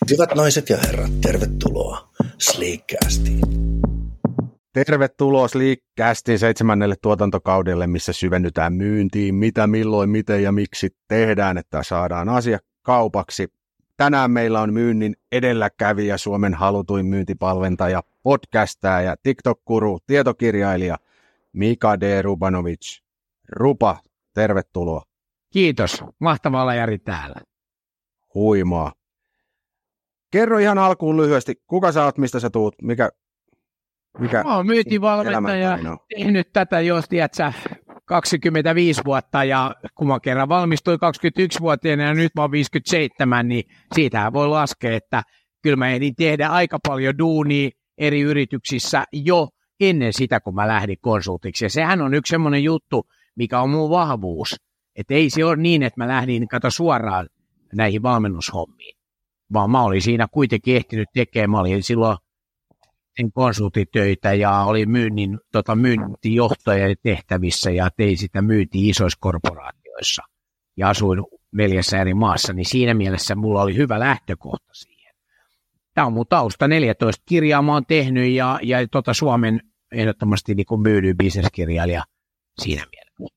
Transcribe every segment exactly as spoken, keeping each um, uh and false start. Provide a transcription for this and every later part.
Hyvät naiset ja herrat, tervetuloa Sleekcastiin. Tervetuloa Sleekcastin seitsemännelle tuotantokaudelle, missä syvennytään myyntiin, mitä, milloin, miten ja miksi tehdään, että saadaan asia kaupaksi. Tänään meillä on myynnin edelläkävijä, Suomen halutuin myyntipalventaja, podcastaja ja TikTok-guru, tietokirjailija Mika D. Rubanovic. Rupa, tervetuloa. Kiitos. Mahtavaa olla Jari täällä. Huimaa. Kerro ihan alkuun lyhyesti, kuka sä oot, mistä sä tuut, mikä, mikä Mä oon myyntivalmentaja, tehnyt tätä jo, tiedätkö, kaksikymmentäviisi vuotta, ja kun mä kerran valmistuin kaksikymmentäyksivuotiaana ja nyt mä oon viisikymmentäseitsemän, niin siitähän voi laskea, että kyllä mä ehdin tehdä aika paljon duunia eri yrityksissä jo ennen sitä, kun mä lähdin konsultiksi. Ja sehän on yksi semmoinen juttu, mikä on mun vahvuus, että ei se ole niin, että mä lähdin kato suoraan näihin valmennushommiin, vaan mä olin siinä kuitenkin ehtinyt tekemään, mä olin silloin konsultitöitä ja olin myynnin, tota, myyntijohtajan tehtävissä ja tein sitä myyntiä isoissa korporaatioissa ja asuin neljässä eri maassa, niin siinä mielessä mulla oli hyvä lähtökohta siihen. Tämä on mun tausta, neljätoista kirjaa mä oon tehnyt ja, ja tota Suomen ehdottomasti niin kuin myydyin bisneskirjailija siinä mielessä.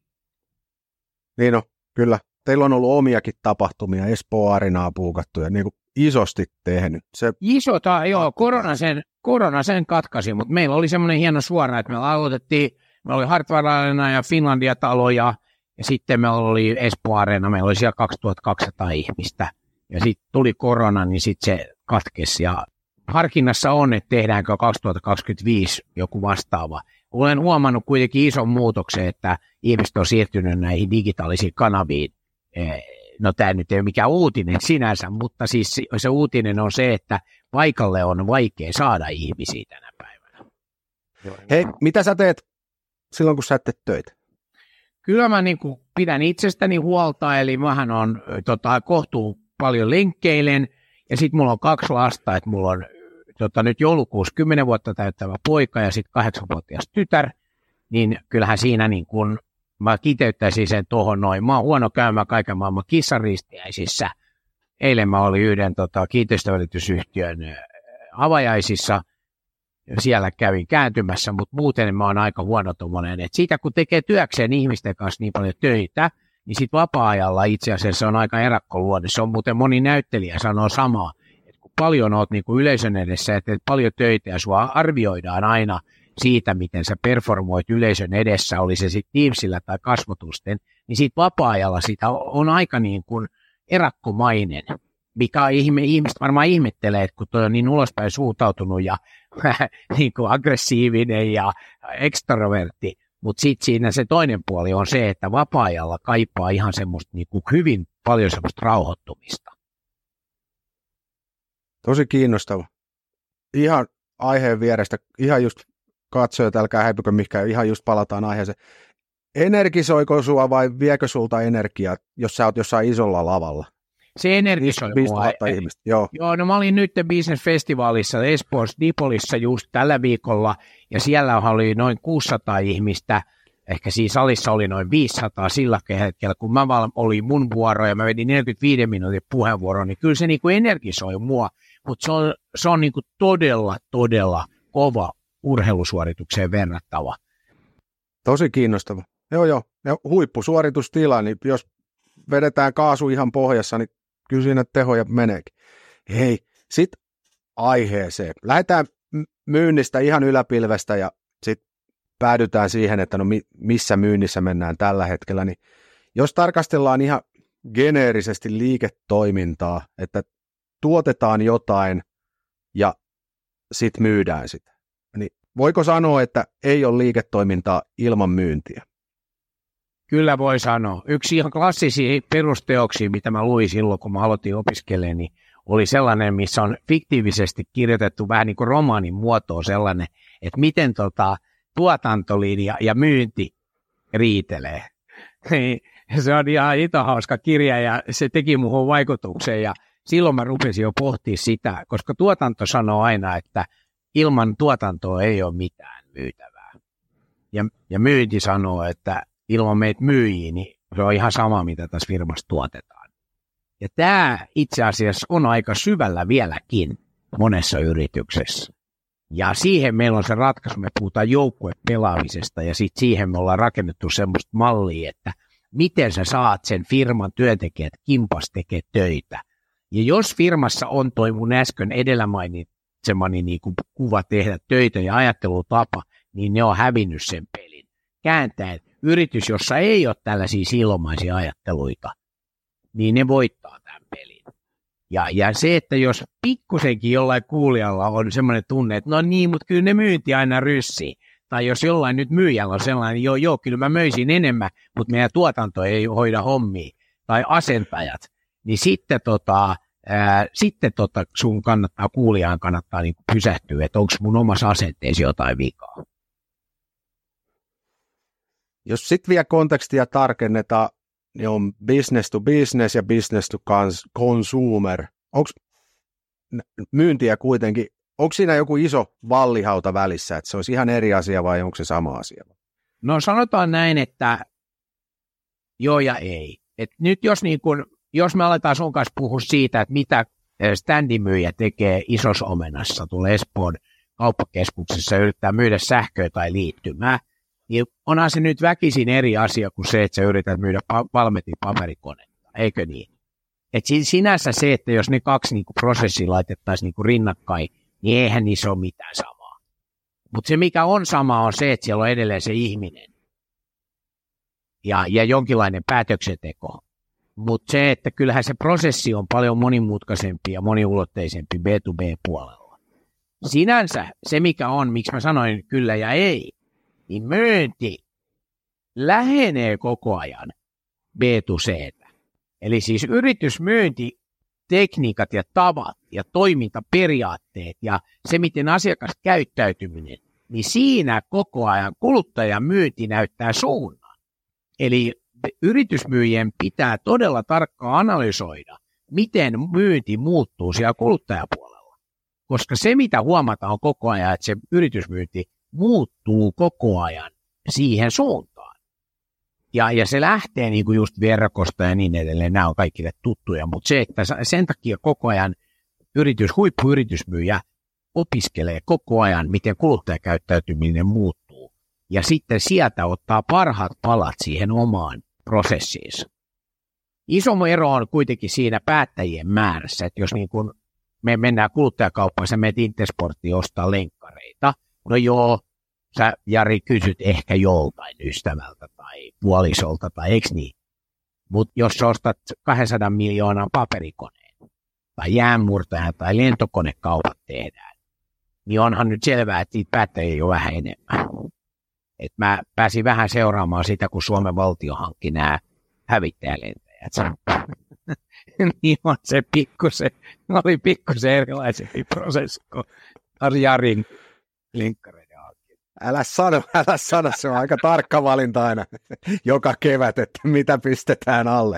Niin on, kyllä. Teillä on ollut omiakin tapahtumia, Espoo Arenaa puukattu ja niin kuin isosti tehnyt. Se... Isota, joo, korona sen, korona sen katkaisi, mutta meillä oli semmoinen hieno suora, että me aloitettiin, meillä oli Hartwall Arena ja Finlandia-talo ja, ja sitten meillä oli Espoo Areena, meillä oli siellä kaksituhattakaksisataa ihmistä ja sitten tuli korona, niin sitten se katkesi ja harkinnassa on, että tehdäänkö kaksituhattakaksikymmentäviisi joku vastaava. Olen huomannut kuitenkin ison muutoksen, että ihmiset on siirtynyt näihin digitaalisiin kanaviin. No tämä nyt ei ole mikään uutinen sinänsä, mutta siis se uutinen on se, että paikalle on vaikea saada ihmisiä tänä päivänä. Hei, mitä sä teet silloin, kun sä et tee töitä? Kyllä mä niin kuin pidän itsestäni huolta, eli mähän on tota, kohtuu paljon lenkkeilen, ja sitten mulla on kaksi lasta, että mulla on tota, nyt joulukuussa kymmenen vuotta täyttävä poika ja sitten kahdeksanvuotias tytär, niin kyllähän siinä niin kuin mä kiteyttäisin sen tuohon noin. Mä oon huono käymään kaiken maailman kissaristiäisissä. Eilen mä olin yhden tota, kiinteistövälitysyhtiön avajaisissa. Siellä kävin kääntymässä, mutta muuten mä oon aika huono tommonen. Et siitä kun tekee työkseen ihmisten kanssa niin paljon töitä, niin sit vapaa-ajalla itse asiassa on aika erakkoluonne. Se on muuten moni näyttelijä sanoo samaa. Et kun paljon oot niin kuin yleisön edessä, että teet paljon töitä ja sua arvioidaan aina siitä, miten sä performoit yleisön edessä, oli se sitten Teamsillä tai kasvotusten, niin siitä vapaa-ajalla sitä on aika niin kuin erakkomainen, mikä ihme, ihmiset varmaan ihmettelee, että kun toi on niin ulospäin suuntautunut ja niin kuin aggressiivinen ja ekstrovertti, mutta sitten siinä se toinen puoli on se, että vapaa-ajalla kaipaa ihan semmoista niin kuin hyvin paljon semmoista rauhoittumista. Tosi kiinnostava. Ihan aiheen vierestä, ihan just katsojat, älkää häipykö mihinkään, ihan just palataan aiheeseen. Energisoiko sua vai viekö sulta energiaa, jos sä oot jossain isolla lavalla? Se energisoi mua. ihmistä, joo. Joo, no mä olin nyt Business Festivalissa Espoossa Dipolissa just tällä viikolla, ja siellä oli noin kuusisataa ihmistä, ehkä siinä salissa oli noin viisisataa sillä hetkellä, kun mä olin mun vuoro ja mä vedin neljäkymmentäviisi minuutin puheenvuoron, niin kyllä se niin kuin energisoi mua, mutta se on, se on niin kuin todella, todella kova urheilusuoritukseen verrattava. Tosi kiinnostava. Joo, joo. Ja huippusuoritustila, niin jos vedetään kaasu ihan pohjassa, niin kyllä siinä tehoja meneekin. Hei, sitten aiheeseen. Lähdetään myynnistä ihan yläpilvestä ja sitten päädytään siihen, että no missä myynnissä mennään tällä hetkellä. Niin jos tarkastellaan ihan geneerisesti liiketoimintaa, että tuotetaan jotain ja sitten myydään sitä. Niin voiko sanoa, että ei ole liiketoimintaa ilman myyntiä? Kyllä voi sanoa. Yksi ihan klassisia perusteoksia, mitä mä luin silloin, kun mä aloitin opiskelemaan, niin oli sellainen, missä on fiktiivisesti kirjoitettu vähän niin kuin romaanin muotoon sellainen, että miten tota, tuotantolinja ja myynti riitelee. Se on ihan ito hauska kirja ja se teki muuhun vaikutuksen ja silloin mä rupesin jo pohtimaan sitä, koska tuotanto sanoo aina, että ilman tuotantoa ei ole mitään myytävää. Ja, ja myynti sanoo, että ilman meitä myyjiä, niin se on ihan sama, mitä tässä firmassa tuotetaan. Ja tämä itse asiassa on aika syvällä vieläkin monessa yrityksessä. Ja siihen meillä on se ratkaisu, me puhutaan joukkuepelaamisesta ja sitten siihen me ollaan rakennettu semmoista mallia, että miten sä saat sen firman työntekijät kimpas tekee töitä. Ja jos firmassa on toi mun äsken edellä mainitsemani niin kuin kuva tehdä töitä ja ajattelutapa, niin ne on hävinnyt sen pelin. Kääntäen yritys, jossa ei ole tällaisia silmaisia ajatteluita, niin ne voittaa tämän pelin. Ja, ja se, että jos pikkusenkin jollain kuulijalla on semmoinen tunne, että no niin, mutta kyllä ne myynti aina ryssii. Tai jos jollain nyt myyjällä on sellainen, joo, joo, kyllä mä möisin enemmän, mutta meidän tuotanto ei hoida hommia. Tai asentajat, niin sitten, tota, ää, sitten tota, sun kannattaa, kuulijaan kannattaa niin pysähtyä, että onko mun omassa asenteesi jotain vikaa. Jos sitten vielä kontekstia tarkennetaan, niin on business to business ja business to consumer. Onko myyntiä kuitenkin, onko siinä joku iso vallihauta välissä, että se olisi ihan eri asia vai onko se sama asia? No sanotaan näin, että joo ja ei. Et nyt jos, niin kun, jos me aletaan sun kanssa puhua siitä, että mitä standimyyjä tekee Isossa Omenassa tuolla Espoon kauppakeskuksessa ja yrittää myydä sähköä tai liittymää, niin onhan se nyt väkisin eri asia kuin se, että sä yrität myydä Valmetin paperikonetta, eikö niin? Et sinänsä se, että jos ne kaksi niinku prosessia laitettaisiin niinku rinnakkain, niin eihän niissä ole mitään samaa. Mutta se, mikä on sama, on se, että siellä on edelleen se ihminen ja, ja jonkinlainen päätöksenteko. Mutta se, että kyllähän se prosessi on paljon monimutkaisempi ja moniulotteisempi B to B-puolella. Sinänsä se, mikä on, miksi mä sanoin kyllä ja ei, niin myynti lähenee koko ajan B to C:tä. Eli siis yritysmyynti, tekniikat ja tavat ja toimintaperiaatteet ja se, miten asiakaskäyttäytyminen, niin siinä koko ajan kuluttajan myynti näyttää suunnan. Eli yritysmyyjien pitää todella tarkkaan analysoida, miten myynti muuttuu siellä kuluttajapuolella. Koska se, mitä huomataan koko ajan, että se yritysmyynti muuttuu koko ajan siihen suuntaan. Ja, ja se lähtee niin kuin just verkosta ja niin edelleen, nämä on kaikille tuttuja, mutta se, että sen takia koko ajan yritys, huippuyritysmyyjä opiskelee koko ajan, miten kuluttajakäyttäytyminen muuttuu, ja sitten sieltä ottaa parhaat palat siihen omaan prosessiinsa. Iso ero on kuitenkin siinä päättäjien määrässä, että jos niin kuin me mennään kuluttajakauppaan, sä menet Intersporttiin ostaa lenkkareita, no joo, sä Jari kysyt ehkä joltain ystävältä tai puolisolta tai eikö niin? Mutta jos sä ostat kaksisataa miljoonan paperikoneen tai jäänmurtajan tai lentokonekaupat tehdään, niin onhan nyt selvää, että niitä päättäjiä ei ole vähän enemmän. Et mä pääsin vähän seuraamaan sitä, kun Suomen valtio hankki nämä hävittäjälentäjät. Niin on se pikkusen, oli pikkusen erilaisempi prosessi kuin Jarin linkkareiden. Älä sano, älä sano, se on aika tarkka valinta aina joka kevät, että mitä pistetään alle.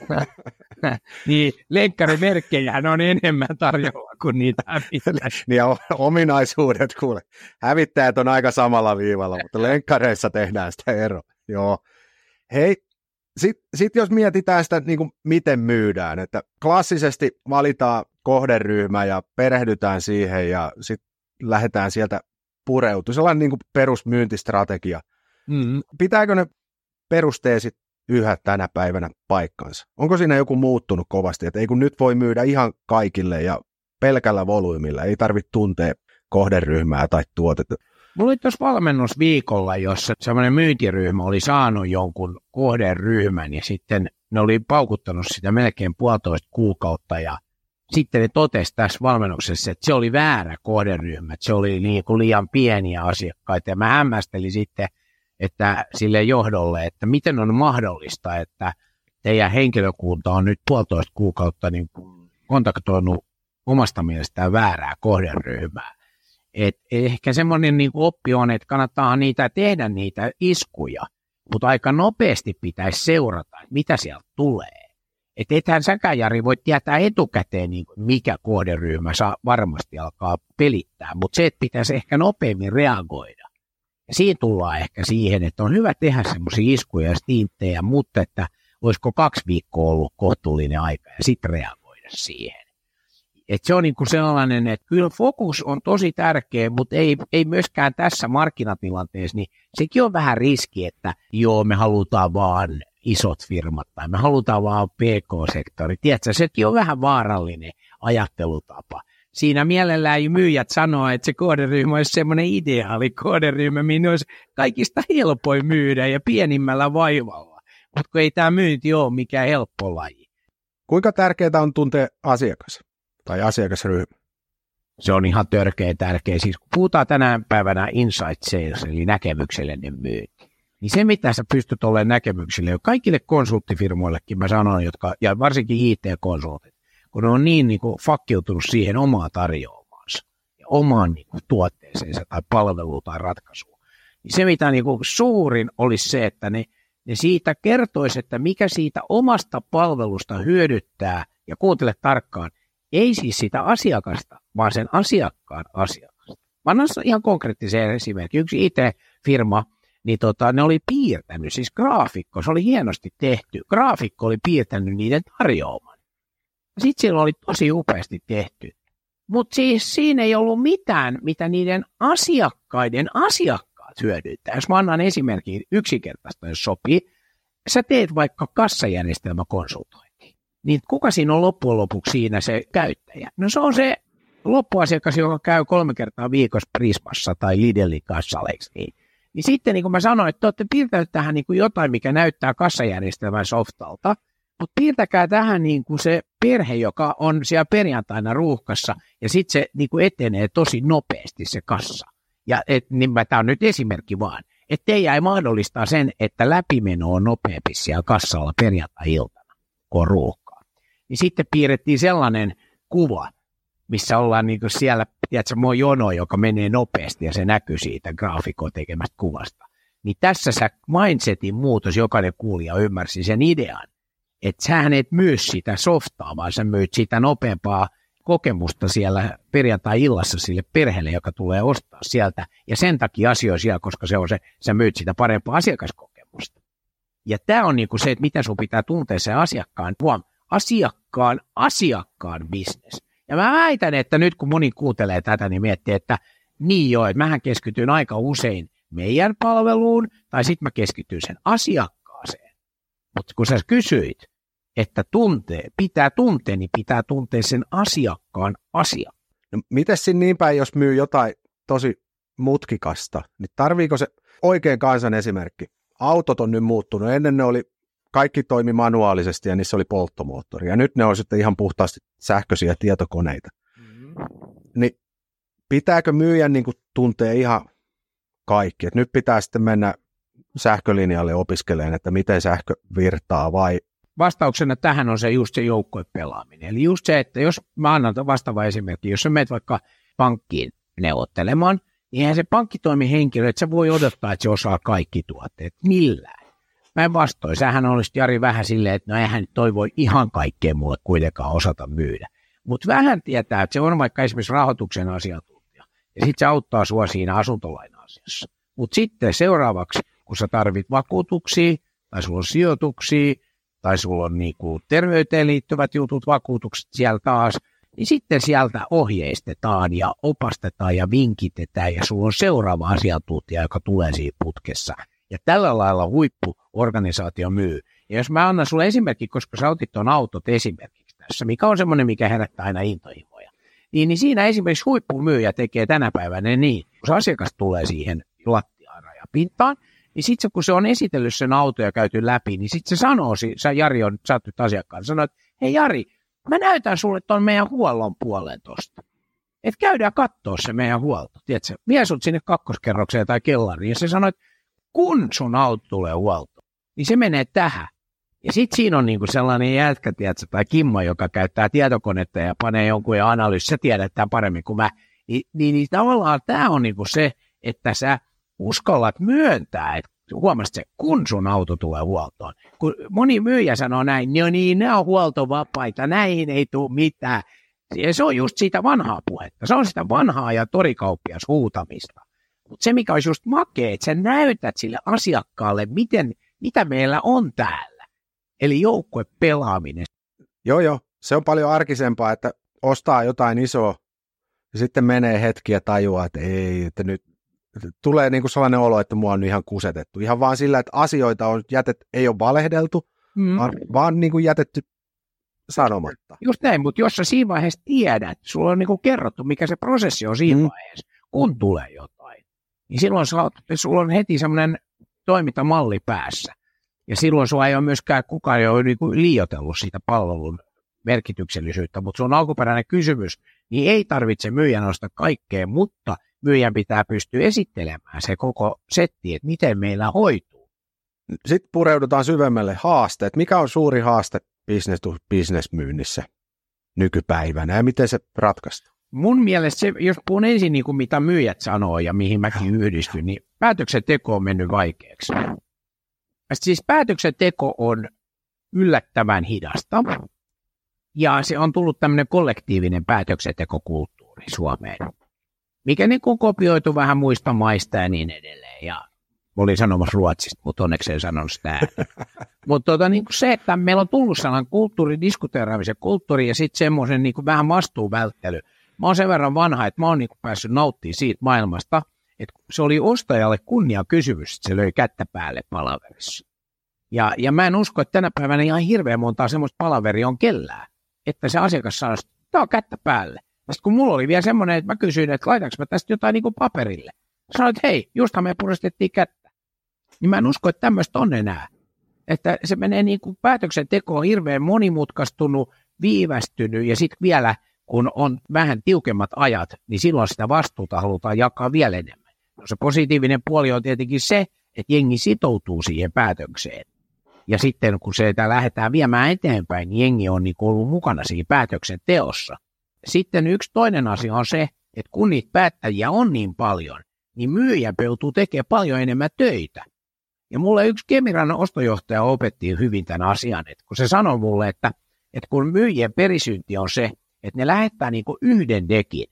Niin, lenkkarimerkkejähän on enemmän tarjolla kuin niitä hävittäjiä. Niin ja ominaisuudet, kuule. Hävittäjät on aika samalla viivalla, mutta lenkkareissa tehdään sitä eroa. Joo. Hei, sitten sit jos mietitään sitä, niin kuin miten myydään, että klassisesti valitaan kohderyhmä ja perehdytään siihen ja sitten lähdetään sieltä pureutua. Sellainen niin kuin perusmyyntistrategia. Mm-hmm. Pitääkö ne perusteesit yhä tänä päivänä paikkansa? Onko siinä joku muuttunut kovasti, että ei kun nyt voi myydä ihan kaikille ja pelkällä volyymilla, ei tarvitse tuntea kohderyhmää tai tuotetta? Mulla oli tuossa valmennusviikolla, jossa semmoinen myyntiryhmä oli saanut jonkun kohderyhmän ja sitten ne oli paukuttanut sitä melkein puolitoista kuukautta ja sitten ne totesi tässä valmennuksessa, että se oli väärä kohderyhmä, että se oli niin kuin liian pieniä asiakkaita ja mä hämmästelin sitten, että sille johdolle, että miten on mahdollista, että teidän henkilökunta on nyt puolitoista kuukautta niin kuin kontaktoinut omasta mielestään väärää kohderyhmää. Et ehkä semmoinen niin kuin oppi on, että kannattaa niitä tehdä niitä iskuja, mutta aika nopeasti pitäisi seurata, mitä sieltä tulee. Että ethän säkään, Jari, voi tietää etukäteen, niin kuin mikä kohderyhmä saa varmasti alkaa pelittää, mutta se, että pitäisi ehkä nopeammin reagoida. Ja siinä tullaan ehkä siihen, että on hyvä tehdä semmoisia iskuja ja stinttejä, mutta että olisiko kaksi viikkoa ollut kohtuullinen aika ja sitten reagoida siihen. Et se on niinku sellainen, että kyllä fokus on tosi tärkeä, mutta ei, ei myöskään tässä markkinatilanteessa, niin sekin on vähän riski, että joo, me halutaan vaan isot firmat tai me halutaan vaan P K-sektori. Tiedätkö, sekin on vähän vaarallinen ajattelutapa. Siinä mielellään myyjät sanoo, että se kohderyhmä olisi semmoinen ideaali kohderyhmä, minne olisi kaikista helpoin myydä ja pienimmällä vaivalla. Mutta kun ei tämä myynti ole mikään helppo laji. Kuinka tärkeää on tuntea asiakas tai asiakasryhmä? Se on ihan törkeä tärkeä. Siis kun puhutaan tänään päivänä insight sales, eli näkemyksellinen myynti, niin se mitä sä pystyt olemaan näkemykselle, kaikille konsulttifirmoillekin mä sanon, jotka, ja varsinkin I T-konsultit, kun ne on niin, niin kuin fakkiutunut siihen omaa tarjoamaansa ja omaan niin kuin tuotteeseensa tai palveluun tai ratkaisuun, niin se mitä niin kuin suurin olisi se, että ne, ne siitä kertoisi, että mikä siitä omasta palvelusta hyödyttää, ja kuuntele tarkkaan, ei siis sitä asiakasta, vaan sen asiakkaan asiakasta. Mä annan ihan konkreettisen esimerkin. Yksi I T-firma, niin tota, ne oli piirtänyt, siis graafikko, se oli hienosti tehty. Graafikko oli piirtänyt niiden tarjoaman. Sitten siellä oli tosi upeasti tehty. Mutta siis siinä ei ollut mitään, mitä niiden asiakkaiden asiakkaat hyödyttää. Jos mä annan esimerkin yksinkertaista, jos sopii, sä teet vaikka kassajärjestelmäkonsultointia, niin kuka siinä on loppujen lopuksi siinä se käyttäjä? No se on se loppuasiakas, joka käy kolme kertaa viikossa Prismassa tai Lidlin kassalla, niin? Niin sitten niin kuin mä sanoin, että te olette piirtäneet tähän niin kuin jotain, mikä näyttää kassajärjestelmän softalta, mutta piirtäkää tähän niin kuin se perhe, joka on siellä perjantaina ruuhkassa, ja sitten se niin kuin etenee tosi nopeasti se kassa. Ja niin tämä on nyt esimerkki vaan, että teidän ei mahdollistaa sen, että läpimeno on nopeampi siellä kassalla perjantai-iltana, kun on ruuhkaa. Niin sitten piirrettiin sellainen kuva, missä ollaan niin kuin siellä, tiedätkö, mua jono, joka menee nopeasti ja se näkyy siitä graafikon tekemästä kuvasta. Niin tässä sä mindsetin muutos, jokainen kuulija ymmärsi sen idean, että sähän et myy sitä softaa, vaan sä myyt sitä nopeampaa kokemusta siellä perjantai-illassa sille perheelle, joka tulee ostaa sieltä, ja sen takia asioi siellä, koska se on se, sä myyt sitä parempaa asiakaskokemusta. Ja tämä on niinku se, että mitä sun pitää tuntea sen asiakkaan, huom, asiakkaan, asiakkaan business. Ja mä väitän, että nyt kun moni kuuntelee tätä, niin miettii, että niin joo, että mähän keskityn aika usein meidän palveluun, tai sitten mä keskityn sen asiakkaaseen. Mutta kun sä kysyit, että tuntee, pitää tuntea, niin pitää tuntea sen asiakkaan asia. No, mites siinä niin päin, jos myy jotain tosi mutkikasta, niin tarviiko se oikein kansan esimerkki? Autot on nyt muuttunut. Ennen ne oli, kaikki toimi manuaalisesti ja niissä oli polttomoottori. Ja nyt ne on sitten ihan puhtaasti sähköisiä tietokoneita. Mm-hmm. Niin pitääkö myyjän niin kuin tuntee ihan kaikki? Et nyt pitää sitten mennä sähkölinjalle opiskelemaan, että miten sähkö virtaa vai... Vastauksena tähän on se just se joukkuepelaaminen. Eli just se, että jos mä annan vastaava esimerkki, jos sä menet vaikka pankkiin neuvottelemaan, niin eihän se pankkitoimihenkilö, että sä voi odottaa, että se osaa kaikki tuotteet millään. Mä en vastoin. Sähän olisit, Jari, vähän silleen, että no eihän toi voi ihan kaikkea mulle kuitenkaan osata myydä. Mutta vähän tietää, että se on vaikka esimerkiksi rahoituksen asiantuntija. Ja sitten se auttaa sua siinä asuntolaina-asiassa. Mutta sitten seuraavaksi, kun sä tarvit vakuutuksia, tai sulla on sijoituksia, tai sulla on niinku terveyteen liittyvät jutut, vakuutukset siellä taas, niin sitten sieltä ohjeistetaan ja opastetaan ja vinkitetään, ja sulla on seuraava asiantuntija, joka tulee siinä putkessa. Ja tällä lailla huippuorganisaatio myy. Ja jos mä annan sulle esimerkki, koska sä otit tuon autot esimerkiksi tässä, mikä on semmoinen, mikä herättää aina intohimoja, niin, niin siinä esimerkiksi huippumyyjä tekee tänä päivänä niin, kun se asiakas tulee siihen lattiaan rajapintaan, niin sitten kun se on esitellyt sen auto ja käyty läpi, niin sitten se sanoo, sä Jari on, sä oot nyt asiakkaan, sanoo, että hei Jari, mä näytän sulle tuon meidän huollon puolen tosta. Että käydään kattoo se meidän huolto. Tiedätkö, vie sut sinne kakkoskerrokseen tai kellariin ja se sanoo, että kun sun auto tulee huoltoon, niin se menee tähän. Ja sitten siinä on niinku sellainen jätkä, tiedätkö, tai Kimmo, joka käyttää tietokonetta ja panee jonkun ja analyysi, sä tiedät tämän paremmin kuin mä. Ni, niin, niin tavallaan tämä on niinku se, että sä uskallat myöntää, että huomasit se, kun sun auto tulee huoltoon. Kun moni myyjä sanoo näin, no niin, ne on huoltovapaita, näihin ei tule mitään. Ja se on just siitä vanhaa puhetta. Se on sitä vanhaa ja torikauppias huutamista. Mutta se, mikä olisi just makea, että sä näytät sille asiakkaalle, miten, mitä meillä on täällä. eli joukkuepelaaminen. Joo, joo. Se on paljon arkisempaa, että ostaa jotain isoa ja sitten menee hetki ja tajuaa, että ei, että nyt tulee niin kuin sellainen olo, että mua on ihan kusetettu. Ihan vaan sillä, että asioita on jätet, ei ole valehdeltu, mm. vaan, vaan niin kuin jätetty sanomatta. Just näin, mutta jos sä siinä vaiheessa tiedät, sulla on niin kuin kerrottu, mikä se prosessi on siinä mm. vaiheessa, kun tulee jotain, niin silloin sulla on heti semmoinen toimintamalli päässä. Ja silloin sua ei ole myöskään kukaan ei ole niin kuin liioitellut siitä palvelun merkityksellisyyttä, mutta sun alkuperäinen kysymys, niin ei tarvitse myyjän ostaa kaikkea, mutta myyjän pitää pystyä esittelemään se koko setti, että miten meillä hoituu. Sitten pureudutaan syvemmälle haasteet. Mikä on suuri haaste business to business myynnissä nykypäivänä ja miten se ratkaistaan? Mun mielestä se, jos puhun ensin niin kuin mitä myyjät sanoo ja mihin mäkin yhdistyn, niin päätöksenteko on mennyt vaikeaksi. Siis päätöksenteko on yllättävän hidasta ja se on tullut tämmöinen kollektiivinen päätöksentekokulttuuri Suomeen, mikä niin kuin kopioitu vähän muista maista ja niin edelleen. Ja mä olin sanomassa Ruotsista, mutta onneksi en sanonut sitä. Mutta tota, niin se, että meillä on tullut sellainen kulttuuri, diskuteeraamisen kulttuuri ja sitten semmoisen niin vähän vastuuvälttely. Mä oon sen verran vanha, että mä oon niin päässyt nauttimaan siitä maailmasta, että se oli ostajalle kunnia kysymys, että se löi kättä päälle palaverissa. Ja, ja mä en usko, että tänä päivänä ihan hirveän montaa semmoista palaveria on kellään, että se asiakas sanoi, että tää on kättä päälle. Ja sitten kun mulla oli vielä semmoinen, että mä kysyin, että laitaanko mä tästä jotain niin kuin paperille. Sanoin, että hei, justhan me puristettiin kättä. Niin mä en usko, että tämmöistä on enää. Että se menee niin kuin päätöksentekoon hirveän monimutkaistunut, viivästynyt ja sitten vielä kun on vähän tiukemmat ajat, niin silloin sitä vastuuta halutaan jakaa vielä enemmän. No se positiivinen puoli on tietenkin se, että jengi sitoutuu siihen päätökseen. Ja sitten kun se lähdetään viemään eteenpäin, niin jengi on niin ollut mukana siinä päätöksenteossa. Sitten yksi toinen asia on se, että kun niitä päättäjiä on niin paljon, niin myyjä joutuu tekemään paljon enemmän töitä. Ja mulle yksi Kemiran ostojohtaja opetti hyvin tämän asian, että kun se sanoi mulle, että, että kun myyjien perisynti on se, että ne lähettää niin kuin yhden dekin.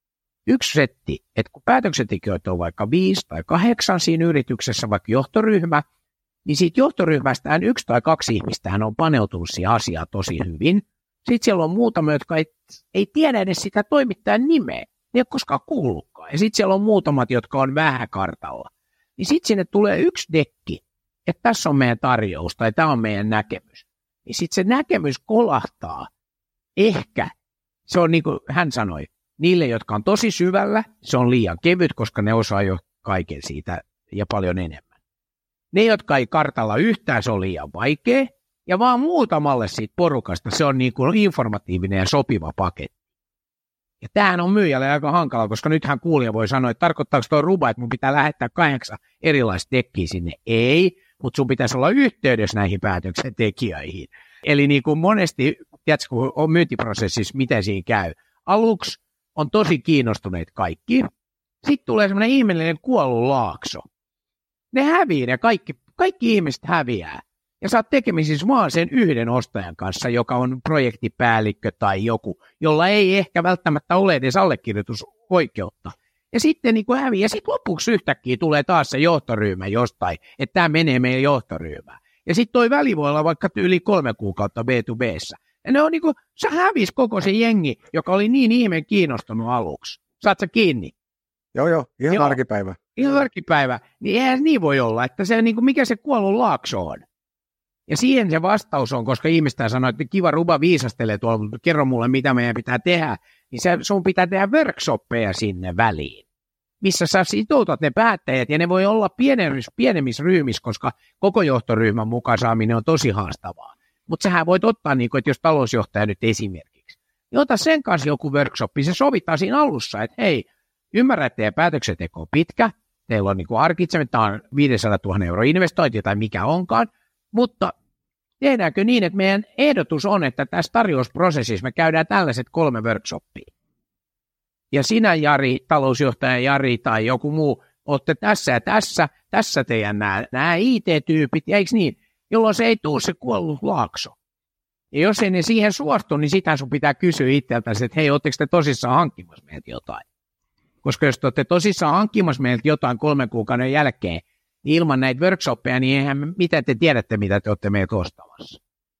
Yksi setti, että kun päätöksentekijöitä on vaikka viisi tai kahdeksan siinä yrityksessä, vaikka johtoryhmä, niin siitä johtoryhmästään yksi tai kaksi ihmistähän on paneutunut siihen asiaan tosi hyvin. Sitten siellä on muutama, jotka ei, ei tiedä edes sitä toimittajan nimeä. Ne ei ole koskaan kuullutkaan. Ja sitten siellä on muutamat, jotka on vähän kartalla. Niin sitten sinne tulee yksi dekki, että tässä on meidän tarjous tai tämä on meidän näkemys. Niin sitten se näkemys kolahtaa. Ehkä, se on niin kuin hän sanoi, niille, jotka on tosi syvällä, se on liian kevyt, koska ne osaa jo kaiken siitä ja paljon enemmän. Ne, jotka ei kartalla yhtään, se on liian vaikea. Ja vaan muutamalle siitä porukasta se on niin kuin informatiivinen ja sopiva paketti. Ja tämähän on myyjälle aika hankala, koska nythän kuulija voi sanoa, että tarkoittaako tuo ruba, että mun pitää lähettää kahdeksan erilaista dekkiä sinne. Ei, mutta sun pitäisi olla yhteydessä näihin päätöksentekijöihin. Eli niin kuin monesti, tiedätkö, kun on myyntiprosessissa, miten siinä käy. Aluksi on tosi kiinnostuneet kaikki. Sitten tulee semmoinen ihmeellinen kuollut laakso. Ne häviää ja kaikki, kaikki ihmiset häviää. Ja sä oot tekemisissä vaan sen yhden ostajan kanssa, joka on projektipäällikkö tai joku, jolla ei ehkä välttämättä ole edes allekirjoitusoikeutta. Ja sitten niin kuin häviää. Ja sitten lopuksi yhtäkkiä tulee taas se johtoryhmä jostain, että tämä menee meidän johtoryhmään. Ja sitten toi väli voi olla vaikka yli kolme kuukautta B to B:ssä. Ja ne on niin kuin, sä hävis koko se jengi, joka oli niin ihmeen kiinnostunut aluksi. Saat sä kiinni? Joo, joo, ihan joo. arkipäivä. Ihan arkipäivä. Niin eihän niin voi olla, että se niin kuin, mikä se kuollut laakso on. Ja siihen se vastaus on, koska ihmistä sanoo, että kiva ruba viisastelee tuolla, mutta kerro mulle, mitä meidän pitää tehdä. Niin se, sun pitää tehdä workshoppeja sinne väliin, missä sä sitoutat ne päättäjät, ja ne voi olla pienemmissä, pienemmissä ryhmissä, koska koko johtoryhmän mukaan saaminen on tosi haastavaa. Mutta sähän voit ottaa, niin kuin, että jos talousjohtaja nyt esimerkiksi, niin ota sen kanssa joku workshoppi, se sovitaan siinä alussa, että hei, ymmärrät, teidän päätöksenteko on pitkä, teillä on niin kuin harkitseminen, tämä on viisisataatuhatta euro investointi tai mikä onkaan, mutta tehdäänkö niin, että meidän ehdotus on, että tässä tarjousprosessissa me käydään tällaiset kolme workshoppia. Ja sinä, Jari, talousjohtaja Jari tai joku muu, olette tässä ja tässä, tässä teidän nämä, nämä I T-tyypit, ja eikö niin, jolloin se ei tule se kuollut laakso. Ja jos ei ne siihen suostu, niin sitähän sun pitää kysyä itseltäsi, että hei, ootteko te tosissaan hankkimassa meiltä jotain? Koska jos te olette tosissaan hankkimassa meiltä jotain kolmen kuukauden jälkeen, niin ilman näitä workshoppeja, niin eihän, mitä te tiedätte, mitä te olette meiltä ostamassa.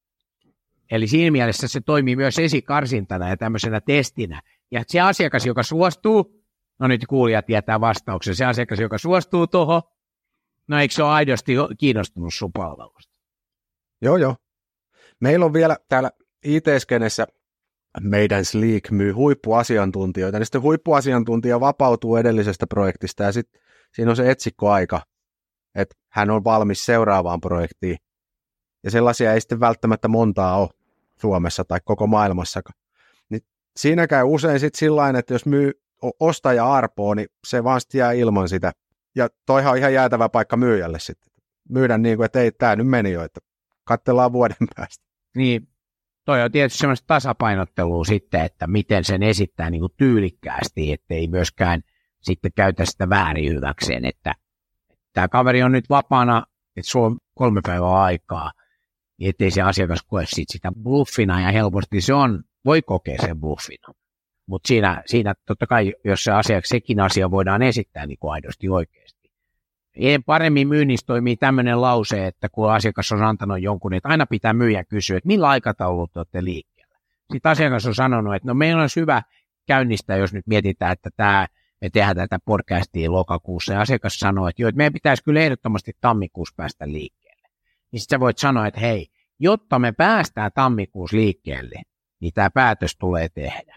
Eli siinä mielessä se toimii myös esikarsintana ja tämmöisenä testinä. Ja se asiakas, joka suostuu, no nyt kuulijat tietää vastauksen, se asiakas, joka suostuu tuohon, no eikö se ole aidosti kiinnostunut sun palvelusta? Joo, joo. Meillä on vielä täällä I T-skenessä meidän Sleek myy huippuasiantuntijoita, niin sitten huippuasiantuntija vapautuu edellisestä projektista ja sitten siinä on se etsikkoaika, että hän on valmis seuraavaan projektiin. Ja sellaisia ei sitten välttämättä montaa ole Suomessa tai koko maailmassakaan. Niin siinä käy usein sitten sillain, että jos myy ostaja arpoo, niin se vaan sitten jää ilman sitä. Ja toihan on ihan jäätävä paikka myyjälle sitten. Myydä niin kuin, että ei, tämä nyt meni jo, että katsellaan vuoden päästä. Niin, toi on tietysti semmoista tasapainottelua sitten, että miten sen esittää niin kuin tyylikkäästi, ettei myöskään sitten käytä sitä väärin hyväkseen, että tämä kaveri on nyt vapaana, että sulla on kolme päivää aikaa, niin ettei se asiakas koe siitä sitä bluffina, ja helposti se on, voi kokea sen bluffina. Mutta siinä, siinä totta kai, jos se asia, sekin asia voidaan esittää niin kuin aidosti oikeasti. En paremmin myynnissä toimii tämmöinen lause, että kun asiakas on antanut jonkun, että aina pitää myyjä kysyä, että millä aikataululla te olette liikkeellä. Sitten asiakas on sanonut, että no meillä on hyvä käynnistää, jos nyt mietitään, että tämä, me tehdään tätä podcastia lokakuussa, ja asiakas sanoo, että joo, että meidän pitäisi kyllä ehdottomasti tammikuussa päästä liikkeelle. Niin sitten sä voit sanoa, että hei, jotta me päästään tammikuussa liikkeelle, niin tämä päätös tulee tehdä.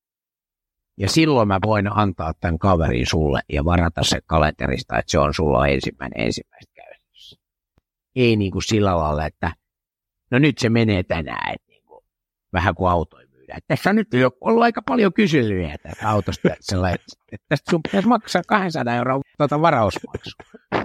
Ja silloin mä voin antaa tämän kaverin sulle ja varata se kalenterista, että se on sulla ensimmäinen ensimmäistä käytössä. Ei niin kuin sillä lailla, että no nyt se menee tänään, että niin kuin, vähän kuin autoja myydään. Tässä on nyt jo ollut aika paljon kyselyjä tästä autosta, että, että tästä sun pitäisi maksaa kaksisataa euroa tuota varausmaksua.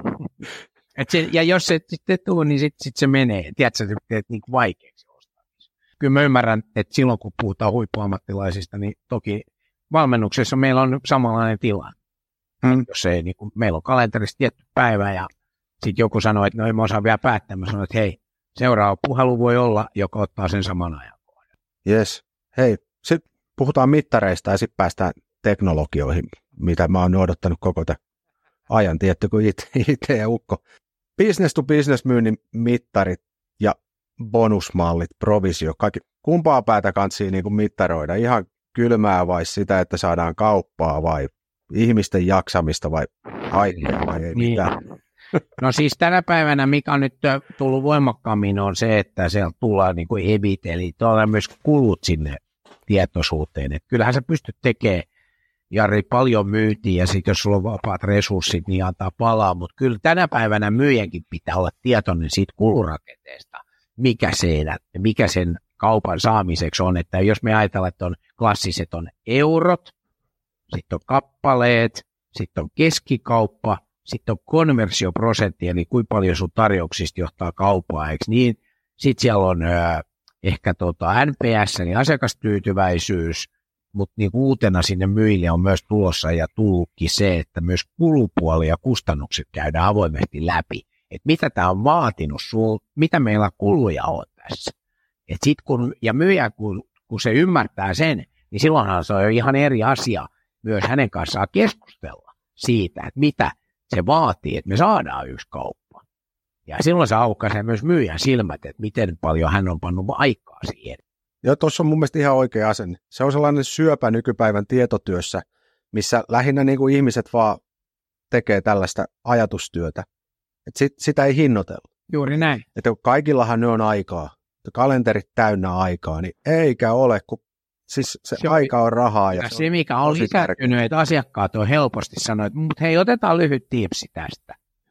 Et se, ja jos se sitten tuu, niin sitten sit se menee. Tiedätkö, että teet niin kuin vaikeaksi ostaa. Kyllä mä ymmärrän, että silloin kun puhutaan huippuammattilaisista, niin toki valmennuksessa meillä on samanlainen tilanne. Hmm. Jos ei, niin kuin, meillä on kalenterissa tietty päivä ja sitten joku sanoo, että no en mä osaa vielä päättää. Mä sanon, että hei, seuraava puhelu voi olla, joka ottaa sen saman ajan. Jes. Hei, sitten puhutaan mittareista ja sitten päästään teknologioihin, mitä mä oon odottanut koko tämän ajan, tietty kuin I T ja ukko. Business to business myynnin mittarit ja bonusmallit, provisio, kaikki. Kumpaa päätä kantsii niin kuin mittaroida? Ihan kylmää vai sitä, että saadaan kauppaa vai ihmisten jaksamista vai kaikkea vai ei niin. mitään? No siis tänä päivänä, mikä on nyt tullut voimakkaammin, on se, että siellä tullaan niin kuin ebit, eli tuolla myös kulut sinne tietoisuuteen. Et kyllähän sä pystyt tekemään, Jari, paljon myyntiä, ja sitten jos sulla on vapaat resurssit, niin antaa palaa, mutta kyllä tänä päivänä myyjänkin pitää olla tietoinen siitä kulurakenteesta, mikä, siinä, mikä sen kaupan saamiseksi on, että jos me ajatellaan, että on klassiset on eurot, sitten on kappaleet, sitten on keskikauppa, sitten on konversioprosentti, eli kuinka paljon sun tarjouksista johtaa kauppaa, eikö niin? Sitten siellä on ö, ehkä tota N P S, eli asiakastyytyväisyys, mutta niin uutena sinne myyjille on myös tulossa ja tullutkin se, että myös kulupuoli ja kustannukset käydään avoimesti läpi. Että mitä tämä on vaatinut, sul, mitä meillä kuluja on tässä. Et sit kun, ja myyjä, kun, kun se ymmärtää sen, niin silloinhan se on jo ihan eri asia myös hänen kanssaan keskustella siitä, että mitä se vaatii, että me saadaan yksi kauppa. Ja silloin se aukaisee myös myyjän silmät, että miten paljon hän on pannut aikaa siihen. Joo, tuossa on mun mielestä ihan oikea asenne. Se on sellainen syöpä nykypäivän tietotyössä, missä lähinnä niin kuin ihmiset vaan tekee tällaista ajatustyötä. Että sit, sitä ei hinnoitella. Juuri näin. Että kaikillahan ne on aikaa. Kalenterit täynnä aikaa, niin eikä ole, kun siis se, se aika on rahaa. Ja ja se, se, mikä on lisättynyt, että asiakkaat on helposti sanoneet, mutta hei, otetaan lyhyt tipsi tästä.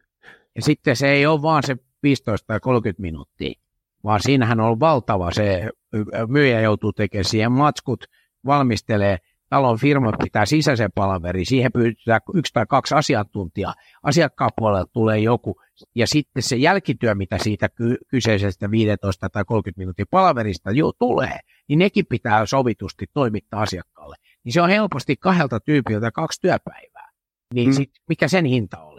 Ja sitten se ei ole vaan se viisitoista tai kolmekymmentä minuuttia, vaan siinähän on valtava se, myyjä joutuu tekemään siihen matskut, valmistelee, talon firma pitää sisäisen palaveri, siihen pyydetään yksi tai kaksi asiantuntijaa, asiakkaan puolelta tulee joku, ja sitten se jälkityö, mitä siitä ky- kyseisestä viisitoista tai kolmekymmentä minuutin palaverista jo tulee, niin nekin pitää sovitusti toimittaa asiakkaalle. Niin se on helposti kahdelta tyypiltä kaksi työpäivää. Niin mm. sit, mikä sen hinta oli?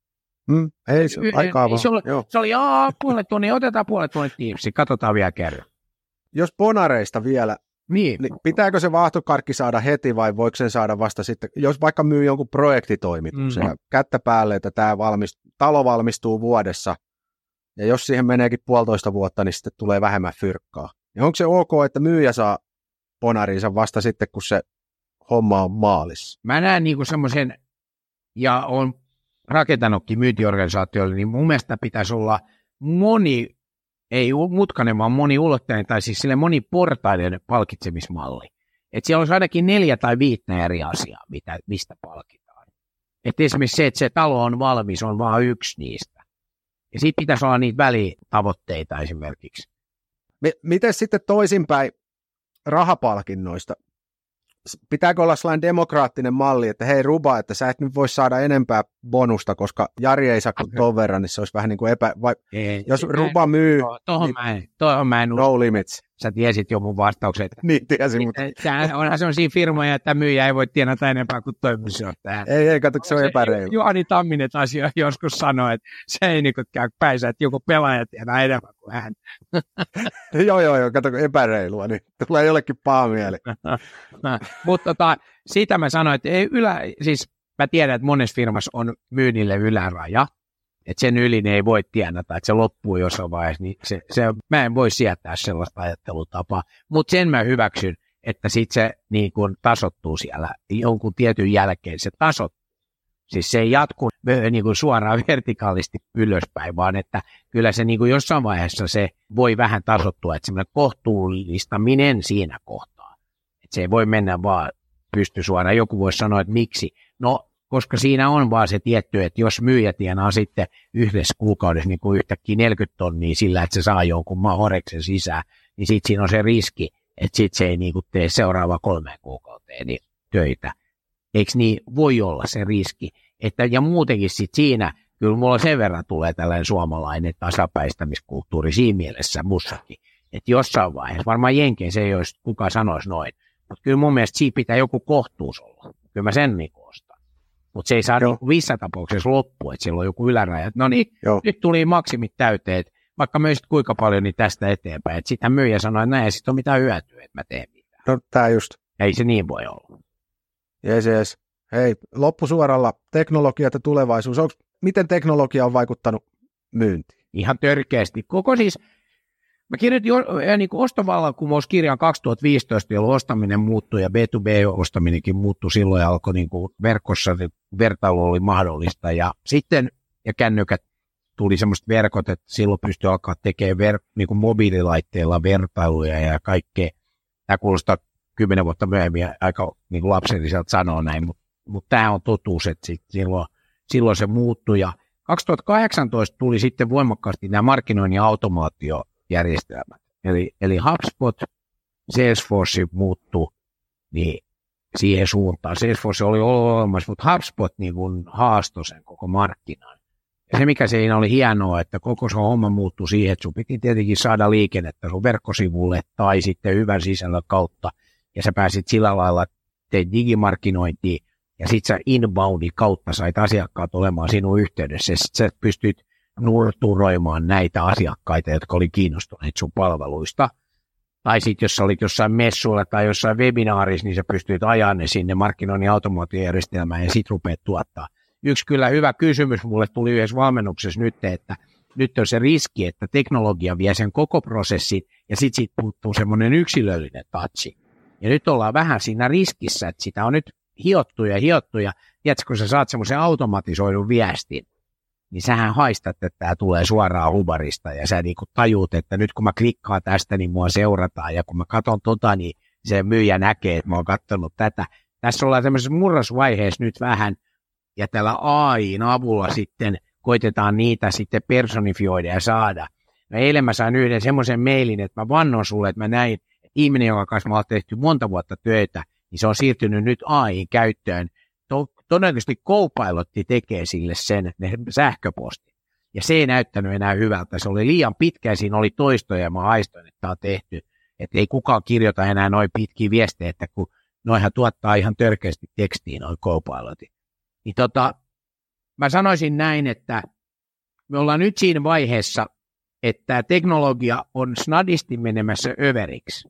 Mm, ei se, aikaa vaan. Se oli, se oli aa, puolet tunnia, otetaan puolet tunnia tiipsi, katsotaan vielä kerran. Jos bonareista vielä, niin. niin pitääkö se vaahtokarkki saada heti vai voiko sen saada vasta sitten, jos vaikka myy jonkun projektitoimituksen, mm. kättä päälle, että tämä valmist, talo valmistuu vuodessa, ja jos siihen meneekin puolitoista vuotta, niin sitten tulee vähemmän fyrkkaa. Ja onko se ok, että myyjä saa ponariinsa vasta sitten, kun se homma on maalissa? Mä näen niinku semmoisen, ja on rakentanutkin myyntiorganisaatioille, niin mun mielestä pitäisi olla moni, ei mutkainen, vaan moniulotteinen, tai siis sille moniportainen palkitsemismalli. Että siellä olisi ainakin neljä tai viittä eri asiaa, mitä, mistä palkitaan. Että esimerkiksi se, että se talo on valmis, on vain yksi niistä. Ja sitten pitäisi olla niitä välitavoitteita esimerkiksi. Miten sitten toisinpäin rahapalkinnoista? Pitääkö olla sellainen demokraattinen malli, että hei Ruba, että sä et nyt voi saada enempää bonusta, koska Jari ei saa kuin ton verran, niin se olisi vähän niin kuin epä... Vai, ei, jos Ruba myy... Tuohon niin, mä en, tohon mä en no limits. Sä tiesit jo mun vastaukset. Niin tiesin, mutta... Tämä onhan sellaisia firmoja, että myyjä ei voi tienata enempää kuin toimitusjohtaja. Ei, ei, katso, se on epäreilu. Juhani Tamminen taas joskus sanoi, että se ei niin käy päinsä, että joku pelaaja tienaa enemmän kuin hän. joo, joo, joo, katso, epäreilua, niin tulee jollekin paha mieli. Mutta tota, siitä mä sanoin, että ei ylä... Siis mä tiedän, että monessa firmassa on myynnille yläraja, että sen yli ne ei voi tienata, että se loppuu jossain vaiheessa, niin se, se, mä en voi sietää sellaista ajattelutapaa, mutta sen mä hyväksyn, että sitten se niin kun tasottuu siellä jonkun tietyn jälkeen, se tasottuu. Siis se ei jatku niin kun suoraan vertikaalisti ylöspäin, vaan että kyllä se niin kun jossain vaiheessa se voi vähän tasottua, että semmoinen kohtuullistaminen siinä kohtaa. Että se ei voi mennä vaan pysty suoraan. Joku voisi sanoa, että miksi? No, koska siinä on vaan se tietty, että jos myyjä tienaa sitten yhdessä kuukaudessa niin kuin yhtäkkiä neljäkymmentä tonnia sillä, että se saa jonkun horeksen sisään, niin sitten siinä on se riski, että sitten se ei niin kuin tee seuraava kolmeen kuukauteen niin töitä. Eikö niin voi olla se riski? Että, ja muutenkin sitten siinä, kyllä mulla sen verran tulee tällainen suomalainen tasapäistämiskulttuuri siinä mielessä mussakin, että jossain vaiheessa, varmaan Jenkeissä ei olisi kuka sanoisi noin, mutta kyllä mun mielestä siinä pitää joku kohtuus olla. Kyllä mä sen niin ostan. Mutta se ei saa niin vissä tapauksessa loppua, että siellä on joku yläraja. No niin, Joo. nyt tuli maksimit täyteen, vaikka myisit kuinka paljon niin tästä eteenpäin. Että sitten myyjä sanoi, että näin ei sitten ole mitään hyötyä, että mä teen mitään. No tää just. Ei se niin voi olla. Jes, jes. Hei, loppusuoralla teknologia ja tulevaisuus. Onks, miten teknologia on vaikuttanut myyntiin? Ihan törkeästi. Koko siis, mä kirjoitin jo, niin ostovallankumouskirjan kaksituhattaviisitoista, jolloin ostaminen muuttui ja B to B-ostaminenkin muuttui silloin ja alkoi niin kuin verkossa, vertailu oli mahdollista. Ja sitten, ja kännykät tuli semmoiset verkot, että silloin pystyi alkaa tekemään ver, niin kuin mobiililaitteilla vertailuja ja kaikkea. Tämä kuulostaa kymmenen vuotta myöhemmin aika niin kuin lapselliselta sanoa näin, mutta, mutta tämä on totuus, että sit silloin, silloin se muuttui. Ja kaksituhattakahdeksantoista tuli sitten voimakkaasti nämä markkinoinnin automaatio järjestelmät. Eli, eli HubSpot, Salesforce muuttui niin siihen suuntaan. Salesforce oli olemassa, mutta HubSpot niin kuin haastoi sen koko markkinan. Ja se, mikä siinä oli hienoa, että koko se homma muuttui siihen, että sun piti tietenkin saada liikennettä sun verkkosivulle tai sitten hyvän sisällön kautta. Ja sä pääsit sillä lailla, teet digimarkkinointiin ja sit sä inboundin kautta sait asiakkaat olemaan sinun yhteydessä. Ja sit sä pystyt nurturoimaan näitä asiakkaita, jotka oli kiinnostuneet sun palveluista. Tai sitten jos sä olit jossain messuilla tai jossain webinaarissa, niin sä pystyt ajamaan ne sinne markkinoinnin automaatiojärjestelmään ja sit rupeat tuottaa. Yksi kyllä hyvä kysymys mulle tuli yhdessä valmennuksessa nyt, että nyt on se riski, että teknologia vie sen koko prosessin ja sitten siitä puuttuu semmoinen yksilöllinen touchi. Ja nyt ollaan vähän siinä riskissä, että sitä on nyt hiottu ja hiottu ja tiedätkö, kun sä saat semmoisen automatisoidun viestin, niin sähän haistat, että tämä tulee suoraan hubarista ja sä niinku tajuut, että nyt kun mä klikkaan tästä, niin mua seurataan ja kun mä katson tota, niin se myyjä näkee, että mä oon katsonut tätä. Tässä ollaan tämmöisessä murrosvaiheessa nyt vähän ja tällä A I:n avulla sitten koitetaan niitä sitten personifioida ja saada. No eilen mä sain yhden semmoisen mailin, että mä vannon sulle, että mä näin, että ihminen, jonka kanssa mä oon tehty monta vuotta töitä, niin se on siirtynyt nyt A I:n käyttöön. To- todennäköisesti Copilotti tekee sille sen ne sähköposti. Ja se ei näyttänyt enää hyvältä. Se oli liian pitkä ja siinä oli toistoja ja mä haistoin, että tämä on tehty. Että ei kukaan kirjoita enää noin pitkiä viestejä, että kun noihan tuottaa ihan törkeästi tekstiin noin Copilotit. Niin tota, mä sanoisin näin, että me ollaan nyt siinä vaiheessa, että teknologia on snadisti menemässä överiksi.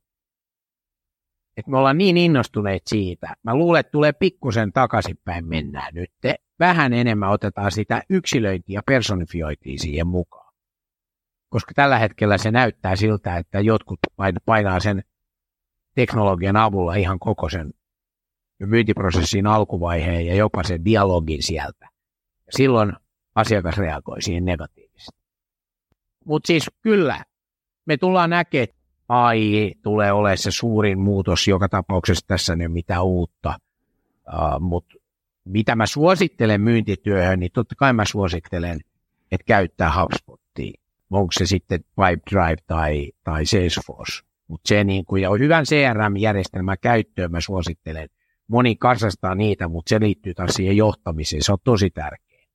Että me ollaan niin innostuneet siitä. Mä luulen, että tulee pikkusen takaisinpäin mennään nyt. Vähän enemmän otetaan sitä yksilöintiä ja personifiointia siihen mukaan. koska tällä hetkellä se näyttää siltä, että jotkut painaa sen teknologian avulla ihan koko sen myyntiprosessin alkuvaiheen ja jopa sen dialogin sieltä. Silloin asiakas reagoi siihen negatiivisesti. Mutta siis kyllä, me tullaan näkemään, että A I tulee olemaan se suurin muutos joka tapauksessa, tässä ei ole mitään uutta. Uh, Mutta mitä mä suosittelen myyntityöhön, niin totta kai mä suosittelen, että käyttää HubSpotia. Onko se sitten Pipedrive tai, tai Salesforce. Mutta se niin kuin, ja hyvän C R M-järjestelmän käyttöön mä suosittelen. Moni karsastaa niitä, mutta se liittyy taas siihen johtamiseen. Se on tosi tärkeä.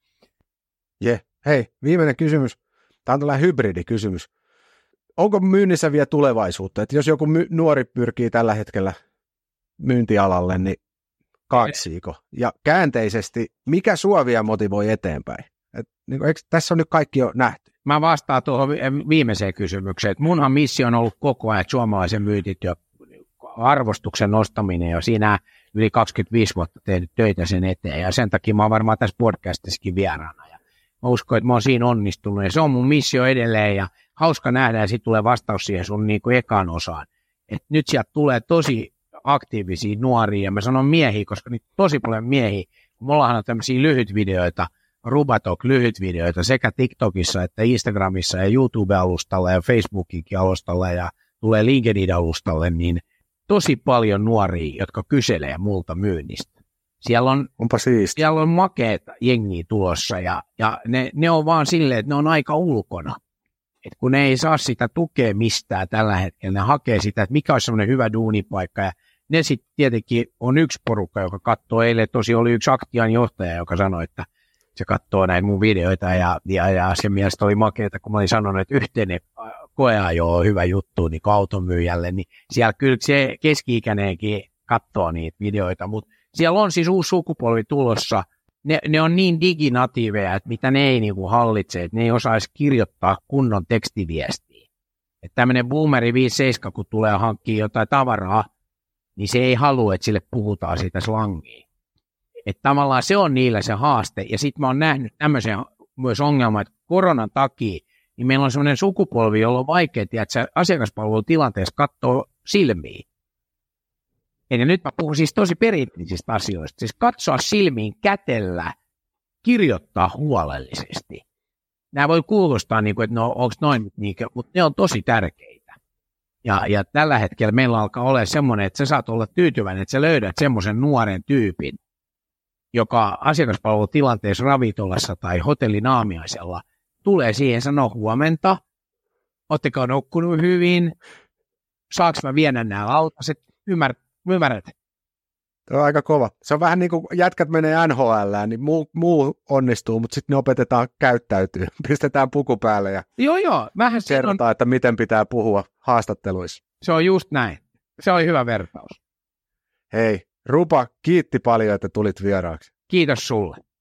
Yeah. Hei, viimeinen kysymys. Tämä on tällainen hybridikysymys. Onko myynnissä vielä tulevaisuutta? Että jos joku my- nuori pyrkii tällä hetkellä myyntialalle, niin kaksiiko? Ja käänteisesti, mikä sua vielä motivoi eteenpäin? Et, niin kuin, eikö, tässä on nyt kaikki jo nähty. Mä vastaan tuohon viimeiseen kysymykseen. Että munhan missio on ollut koko ajan suomalaisen myyntityö arvostuksen nostaminen, ja siinä yli kaksikymmentäviisi vuotta tehnyt töitä sen eteen, ja sen takia mä oon varmaan tässä podcastissakin vieraana. Ja mä uskon, että mä oon siinä onnistunut, ja se on mun missio edelleen, ja hauska nähdä, ja sitten tulee vastaus siihen sun niin kuin ekaan osaan. Et nyt sieltä tulee tosi aktiivisia nuoria, ja mä sanon miehiä, koska nyt tosi paljon miehiä, kun mulla on tämmöisiä lyhytvideoita, Rubatok-lyhytvideoita sekä TikTokissa, että Instagramissa, ja YouTube-alustalla, ja Facebookinkin alustalla, ja tulee LinkedIn-alustalle, niin tosi paljon nuoria, jotka kyselee multa myynnistä. Siellä on, Onpa siisti. siellä on makeeta jengiä tulossa, ja, ja ne, ne on vaan silleen, että ne on aika ulkona. Et kun ne ei saa sitä tukea mistään tällä hetkellä, ne hakee sitä, että mikä olisi semmoinen hyvä duunipaikka, ja ne sitten tietenkin on yksi porukka, joka katsoo, eilen tosi oli yksi Aktian johtaja, joka sanoi, että se katsoo näitä mun videoita, ja, ja, ja sen mielestä oli makeeta, kun mä olin sanonut, että yhteinen koeajo on hyvä juttu niin automyyjälle, niin siellä kyllä se keski-ikäinenkin katsoo niitä videoita, mutta siellä on siis uusi sukupolvi tulossa, ne, ne on niin diginatiiveja, että mitä ne ei niinku hallitse, että ne ei osaisi kirjoittaa kunnon tekstiviestiä. Että tämmöinen boomeri viisi seitsemän, kun tulee hankkia jotain tavaraa, niin se ei halua, että sille puhutaan sitä slangia. Että tavallaan se on niillä se haaste, ja sitten mä oon nähnyt tämmöisen myös ongelman, että koronan takia niin meillä on sellainen sukupolvi, jolla on vaikea, että se asiakaspalvelutilanteessa katsoo silmiin. Eli nyt mä puhun siis tosi perinteisistä asioista. Siis katsoa silmiin kätellä, kirjoittaa huolellisesti. Nämä voi kuulostaa, niin kuin, että no onko noin, niin kuin, mutta ne on tosi tärkeitä. Ja, ja tällä hetkellä meillä alkaa olla semmoinen, että sä saat olla tyytyväinen, että sä löydät semmoisen nuoren tyypin, joka asiakaspalvelutilanteessa ravintolassa tai hotellin aamiaisella tulee siihen sanoa huomenta, ootteko nukkunut hyvin, saaks mä viedä nämä lautaset, Ymmärrät, ymmärrät. Se on aika kova. Se on vähän niin kuin jätkät menee N H L:ään, niin muu, muu onnistuu, mutta sitten ne opetetaan käyttäytyy. Pistetään puku päälle ja joo, joo, vähän kerrotaan, on, että miten pitää puhua haastatteluissa. Se on just näin. Se oli hyvä vertaus. Hei, Rupa, kiitti paljon, että tulit vieraaksi. Kiitos sulle.